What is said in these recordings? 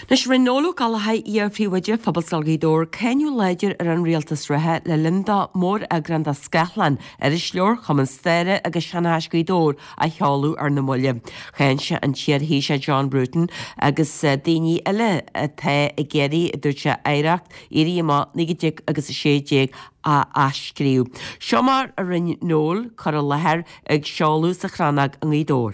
Nes rinóla galha íarphríomhaide fabalsalgaidór céinú leidir an rialtas rathe le linda mór a granda Scotland is leor chuman stéire agus seanhaisgaidór a cheáú na muile. Chéinse an tíarhí sé John Bruton agus daoine eile the I géirí dúirte éireacht iríama nígidig agus sédéag a ascríú. Seomar a rinóil chu lethir ag seáú sa chranag an ghaidór.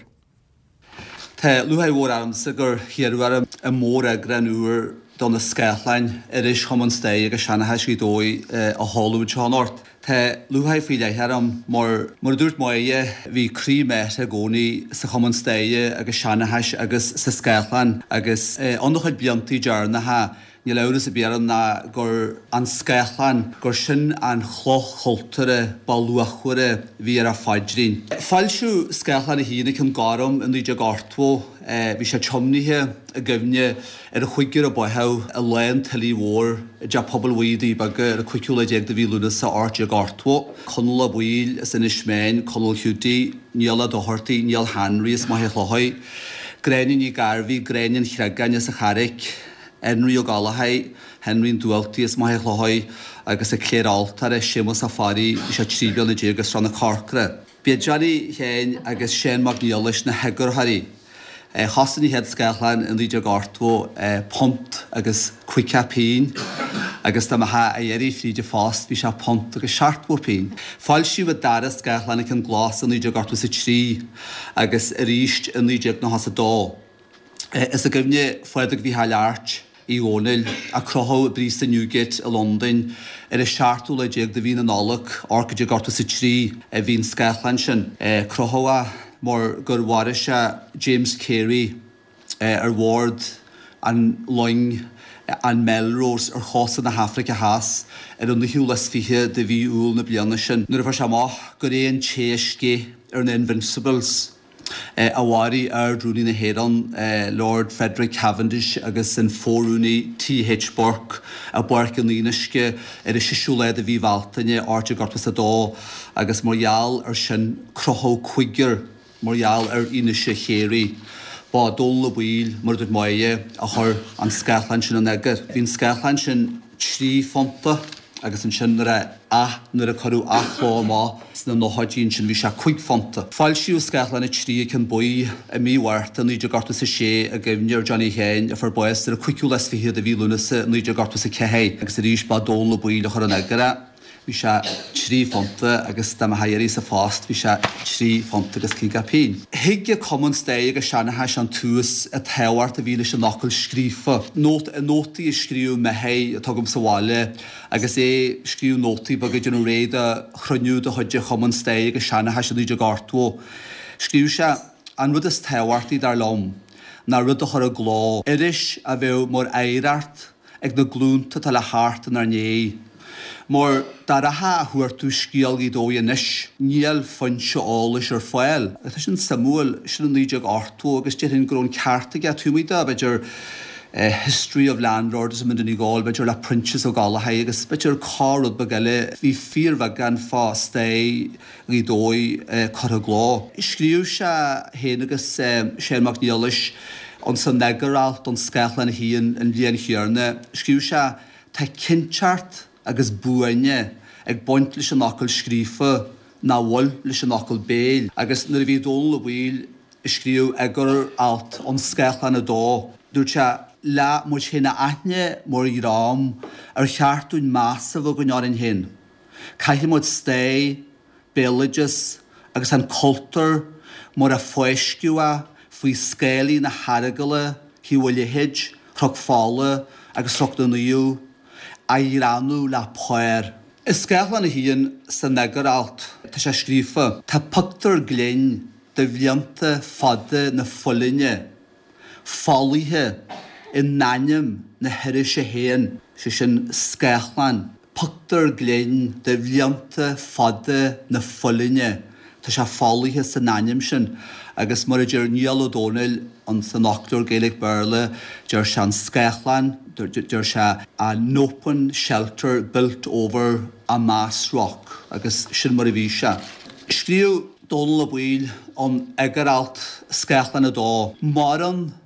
Tá luhaid mhór amsa gur hiarhar a mór a granúr don na Scotland is chuman stéig agus seanhaisgaidói a háú Seanort. Tá luhaid fí leithar mar dúirt maithe bhí críméte gcónaí sa chuman stéige agus seanhais agus sa Scotland agus anchaid bliantaí dearnathe ní leras a bearan na gur an Scotland gur sin an chloch chultúre balúachúre bhí a fadrin. Fáilsiú Scotland a hína chun garum in níide gartó bhí sé chomnithe a gomne a chuigigur a baitheh a lein talí mhór de pobl waidí baga a cuiciúla déag de bhí lúna sa áte gartó. Conal a bhuiil is in isméin, conal hiútaí, níala dohartaí, níal Henry is maithe chlochaid. Gréinin í garbhí, gréinin chreagain is a charic. Henry o Galahai, Henry Dwelty is maithe chlochaid agus a cléir altar sémas a fari is a tríbeal na dégus ran na carcra. Beidirní chéin agus Shane McNeilis na hegurthaí. Chasan í head Scotland in líide gartó pont agus cuicapín agus tá maithe a dhéirí fríide fást bhí se pont agus seartmórpín. Fáil siú a dara Scotland an glás in líide gartó sa trí agus a ríist in líide na has a dó. Is a gomne foiideag bhí heileart I ónil a crothó a brísta Newgate a London a seaartú le déag de bhí an nálach orcaide gartó sa trí a bhín Scotland sin. Crothóa mar gur bhhaire se James Carey Ward an Loing an Melrose chosa na Hafrica Haas an na hiúlas fiche de bhí úl na bliana sin. Nuair a bhar se amach gur éon téisce na Invincibles. Awari drúni na héran Lord Frederick Cavendish agus an fórúni T.H. Burke a Burke an líneisce is siúléid a bhí valtaine áte gartas a dó agus marall sin crothó cuigiir marall inise chéirí. Ba dul a bhíl mar dúirt maithe a chur an Scotland sin an egar. Bhín Scotland sin trí fonta agus an sin nuair a choú achlá má na nóhaidín sin bhí se chuig fonta. Fáil siú Scotland trí cin buí a míhharta níide garta sa sé a gimnear Johnny Hain a far buas a cuiiciú les fihiad a bhí lúnasa níide garta sa cehéid agus a ríis ba dóla buí le chur an agara. Bhí se trí fonta agus tá hairí sa fást bhí se trí fonta agus cigapín. Hiige common sté agus seanathe an túas a tehhart a bhíle se nachil scrífa. Nótaí is scríú mehé a tugam sa bháile agus scríú nótaí bagad an réad a chruniú a chuide common sté agus seanathe se níide gartó. Scríú se an rud is tehhartaí dar lom na rud a chur a glá. Iris a bheith mar éireart ag na glúnta tal le háart an arné. Mór dar a thuairtú scíal í dói inis, níl funse ális ar fáil. Tá sin Samuel sin an níide gartó agus déirn grón ceartaige a túmíide beidir History of Landlords yn í gáil, beidir le Princess o Galahai agus beidir cárad bagile hí fíormha gan fá sté í dói chur a glá. Scríú se héana agus Shane McNeilis an san negaralt an Scotland híon an bhíon chiarne. Scríú se tá cinseart agus buaine ag boint leis an nachil scrífa na bhil leis an nachil béil. Agus nuair a bhí dul a bhíl scríú agur alt an Scotland a dó. Dúirt se le muid héna aithne mór I rám ar cheartún másam a gneáin hin. Caithfidh muid sté, villages agus an cultúr mór a foiisciúa faoi scéalaí na haragala, hiúilihid, chrocfála agus socna nuú a ranú le páir. Is Scotland a híon san negaralt tá sé scrífa. Tá pictar gléin de bhlianta fada na folinne, fálaithe in naim na hirise héan sé sin Scotland. Pictar gléin de bhlianta fada na folinne. Tá sé fálaithe san naim sin. Agus mar a dúir níl O'Donnell an san nachúir Gaelic Burla, dúir se an Scotland, dúir se an open shelter built over a mass rock, agus sin mar a bhí se. Scríú Donal a bhil an egaralt Scotland a dó, mar an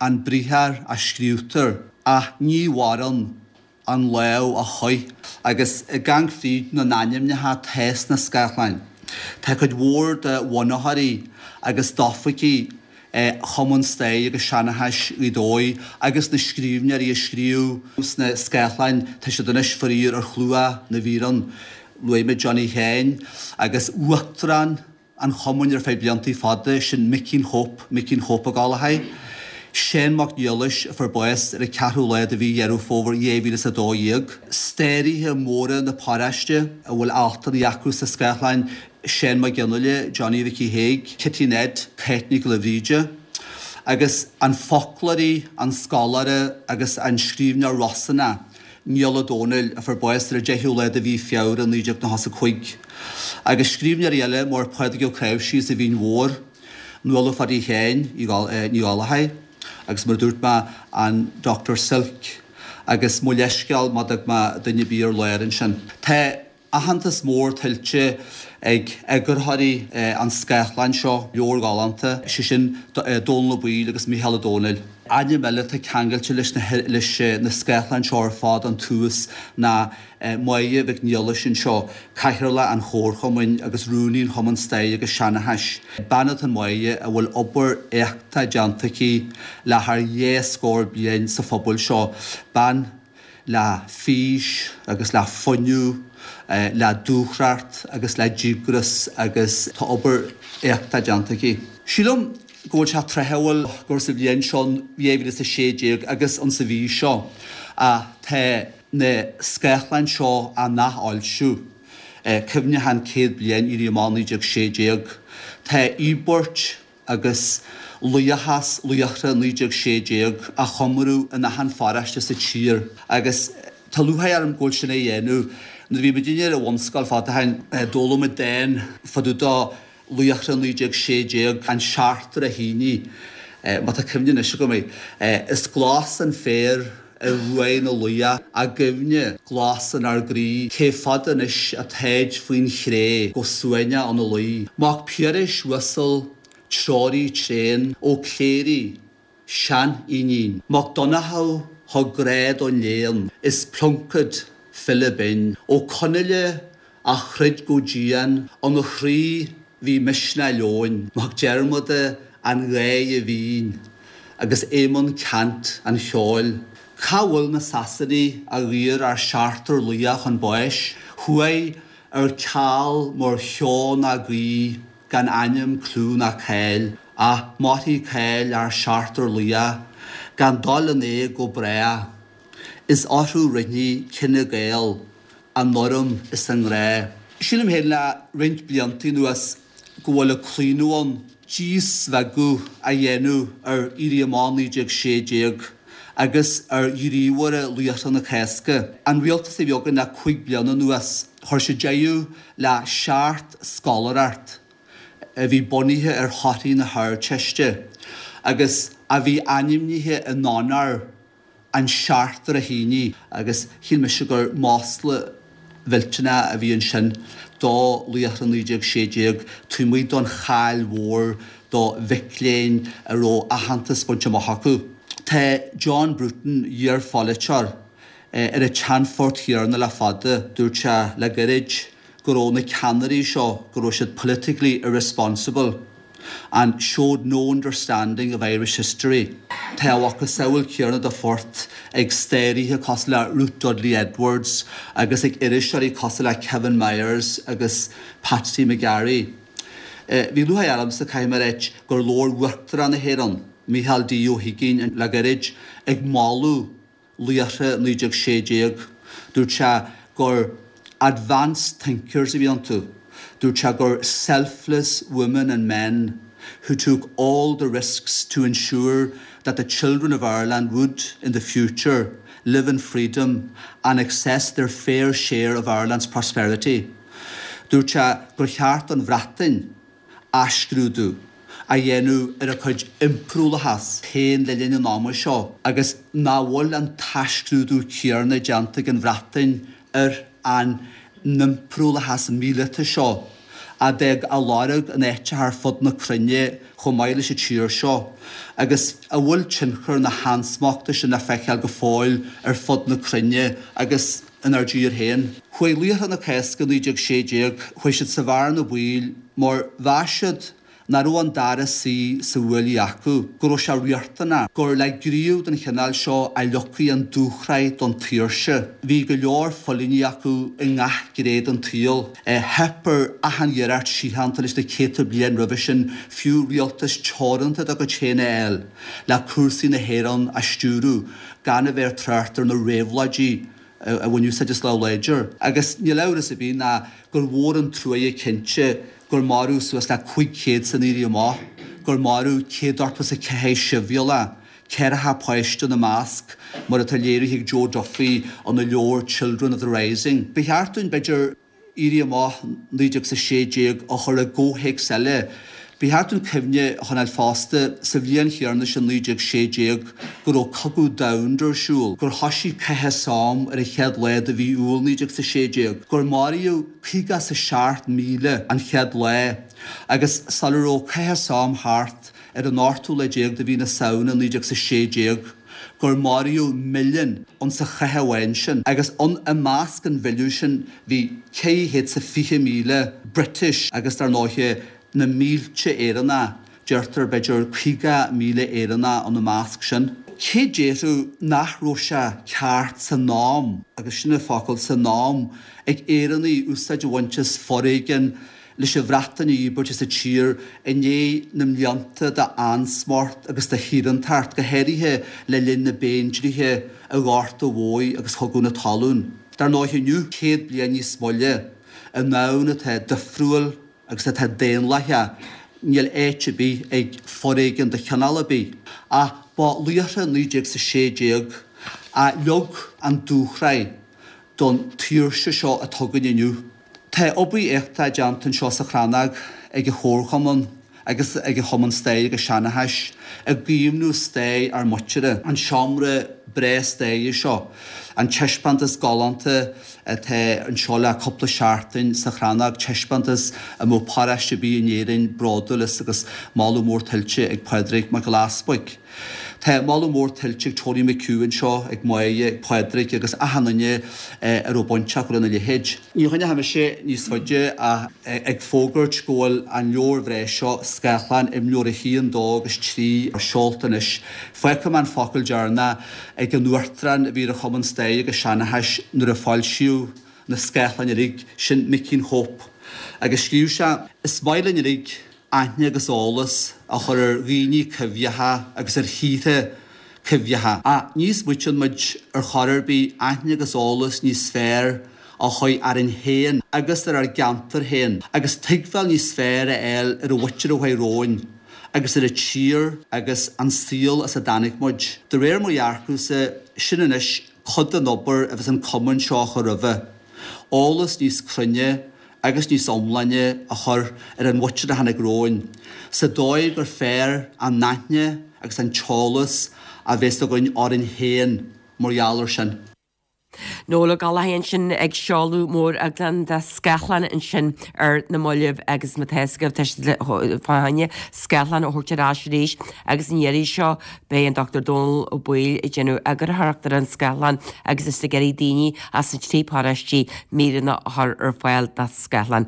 an brithar a scríútar a ní waran an leo a choi agus I gang fríd na naim na ha test na Scotland. Tá chud mhór de bhanathaí agus dofaí chaman stay agus seanachais I dói agus na scríbnear I scríú na Scotland tá sé dunis farír ar chlua na bhíran Luime Johnny Hain agus uachtaran an chaman ar fé bliantí fada sin Mickin Hope a gálathaid. Shane McNeilis for boys ar a ceathrú leid a bhí dhearú fómhar dhéhílas a dóíag. Stairithe móra na páraiste a bhfuil altar iacú sa Scotland Shane McGinley, Johnny Vicky Haig, Kitty Ned, Petnick Levrige, agus an folklarí, an scalare, agus an scríbne Rossana, Níola Dónal a for boys ar a deithú leid a bhí fiáir an líideach na hasa chuig. Agus scríbne riile mór Paidigil Crowshies a bhín mhór, Nuala Fadí Hain I gálathaid. Agus mar dúirt ma an Dr. Silk agus mó leisceal madag ma duine bíar léirin sin. Tá ahantas mór tiltte ag agurthaí an Scotland seo leor galanta sé sin Donal Bwyd agus Micheál Donal. Aine meile tá ceangailte leis na Scotland seo ar fád an túas na muoie bheith níola sin seo caithreala an chórchamuin agus rúnaín chaman stay agus seanachais. Banad an muoie a bhfuil obair éachta deantaí le th scór bliain sa phobal seo. Ban le fís agus le foniu le dúchraart agus le ddígras agus tá obair éachta deantaí. Sílam Gwyl se trehewel gwrs y blian sion fiefyd ys y siedig agus an sy fi sio a te ne Scotland sio a na olsiw cyfni han cedd blian i'r ymani dig siedig te ibort agus lwyachra nidig siedig a chomrw yn a han ffarast ys y tîr agus talwhau ar ym gwyl sy'n ei enw na fi bydyn i'r wonsgal ffad hain dolwm y den ffadw da Lwyachra níideag séideag an seartar a híní má tá cymne is go mé is glas an fér a ruain a luia a gymne glas an ar grí cé fadan is a teid faoin chré go suaine an a lui. Mach piarish whistle tróí tréin ó cléirí sean inín. Mach donahau ha gréad ó léan is plunkad Philippine ó conile a chrid go dían an a chrí Bhí misna leoin, mag dermode an ré a bhín, agus émon cant an cheáil. Cáhfuil na sasaní a riar ar seartar luach an bois, chuai ar ceall mór cheán a grí gan aim clún a céil, a máthaí céil ar seartar luach, gan dal an é go brea. Is áthú rinní cinne géal, an norm is an ré. Sílim héad le rint bliantí nuas Gwyl y clínúan dís vegu a dhéanú ar iriamánaí dig séideag agus ar iríhar a luachta na chéasca. An rialtas é bheogan na 5 bliana nuas chuir sé deú le seart scolarart a bhí boníthe ar thotaí na thir teiste agus a bhí animníthe a nánar an seartar a híní agus híl me se gur másla Viltena a bhí an sin dá luachra níideag séideag tú muid don chail mhór dá vicléin a ró a hantas bunte mahacu. Tá John Bruton dhear fáiletear ar a Chanfort hiarna le fada dúirte le garid go ró na Canarí seo go ró siad politically irresponsible and showed no understanding of Irish history. Tá bhacha saoil cearna de fort ag stairithe cos le Ruth Dudley Edwards agus ag iriseoirí cos le Kevin Myers agus Patsy McGarry. Bhí luha alam sa caiimar éit gur lór uachtar an na héran Micheál D. O'Higgins le garid ag málu luachra níideag séideag dúirte gur advanced thinkers a bhí an tú. Dúirte gur selfless women and men who took all the risks to ensure that the children of Ireland would, in the future, live in freedom and access their fair share of Ireland's prosperity. Dúirte gur cheart an bhreatain ascrúdú a dhéanú ar a chuid imprúlachas chéin le líne náma seo agus náhfuil an tascrúdú cearna deanta an bhreatain ar an nimprúlachas mílete seo a deg a lárug an éite ar fod na crunne chomáile sé tíir seo. Agus a bhfuil tinchar na hansmachta sin na feiceal go fáil ar fod na crunne agus in ar dír héin. Chuoi líocha na cesca níideag séideag, chuoi siad sa bhar na bhuiil, mar bhaisiad na ruan dara si sa bhfuil acu, gur se riartana, gur le gríomh den chinál seo a lochaí an dúchraid don tíirse. Bhí go leor folíní acu i ngach gréad an tíal. Hepar a han dhearart síhantal is de céta blian rubh sin fiú rialtas teoranta a go chéna eil, le cuasaí na héran a stúrú, gan a bhéir trátar na révladí, a bhainú sa just le léidir. Agus ní leras a bí na gur mhór an trúi cinse gur marú suas le 500 san íri má, gur marú cédarpas a cehéis sibhiala, ceratha páiste na másc, mar a taléirí hiag Joe Duffy on the Lord Children of the Rising. Behartún beidir íri má níideag sa séideag a chur a ggóhéig selle. Behartún cefne chanal fásta sa bhliain chearna sin níideag séideag gur ó cogú daundar siúl, gur hasí cethe sám ar a chead leid a bhí úl níideag sa séideag, gur maríú piga sa 7,000 an chead le, agus salar ó cethe sám hart ar an ártú le déag da bhí na saona níideag sa séideag, gur maríú million an sa chethe bhain sin, agus an a másc an bhilú sin bhí 150,000 British agus ar náithe na 1,000 éireanna, deirtar beidir 50,000 éireanna an na másc sin. Cé déirú nach róise ceart sa nám, agus sinna focail sa nám, ag éireannaí úsáid bhaintes foréigen leis sé bhreataní bute sa tír i né na mlianta de ansmart agus de hírantárt go héirithe le linn na béindrithe a gáirta bhói agus thugú na talún. Dar náithe nniu 100 bliain níos smoile, a nána the difriúil agus a déan lethe níl éite bí ag foréigen de cheanala bí. A ba líocha níideag sa séideag a leog an dúchraid don tíirse seo a tugann inniu. Tá obaí éachta deantain seo sa chranag ag chórchaman agus ag choman stéid agus seanahais a gíomnú stéid ar muteire an seomra bré stéid seo. An teispantas galanta tá an seo le coppla seaartain sa chranag teispantas a mó páiste bí in éireann brádalas agus mála mór tiltte ag Padraig mac Glaspoig. Tá mála mór tiltte ag Tony McEwen seo ag Maia ag Padraig agus ahananne ar ó bonteach ar an lehéid. Ní chuine haime sé níos foide ag fógurt scóil an leor bhré seo Scotland im leor a híon dó agus trí ar seoltanis. Foicha man focail dearna ag an nuairtran a bhí a choman stéid agus seanahais nuair a fáil siú na Scotland rig sin micín hop. Agus sciú se is mailein rig aithne agus álas a chur ar riní cyfiatha agus ar híthe cyfiatha. A níos muitin muid ar chorarbí aithne agus álas níos sfér a chuid ar an héin agus ar gantar héin. Agus tuigfeil níos sfér a eil ar a witir a chuid róin. Agus ar a tír agus an síl as a danig muid. De réir mo dhearcú sa sinanis chud an obair a bheits an cumann seo chu rubh. Álas níos crunne agus níos omlainne a chur ar an witir a hanig róin. Sa dóid gur fér an naithne agus an teolas a bheits a gin ar an héin mórhealar sin. Nóla galahéon sin ag seáú mór a glan de Scotland in sin ar na moileh agus matéisgah fáine Scotland ó thuirterá rééis agus in dhéirí seo bé an Dr. Donald ó buil i genú agur thachtar an Scotland agus is geirí daoine as an trípáistí míranna ar fáil de Scotland.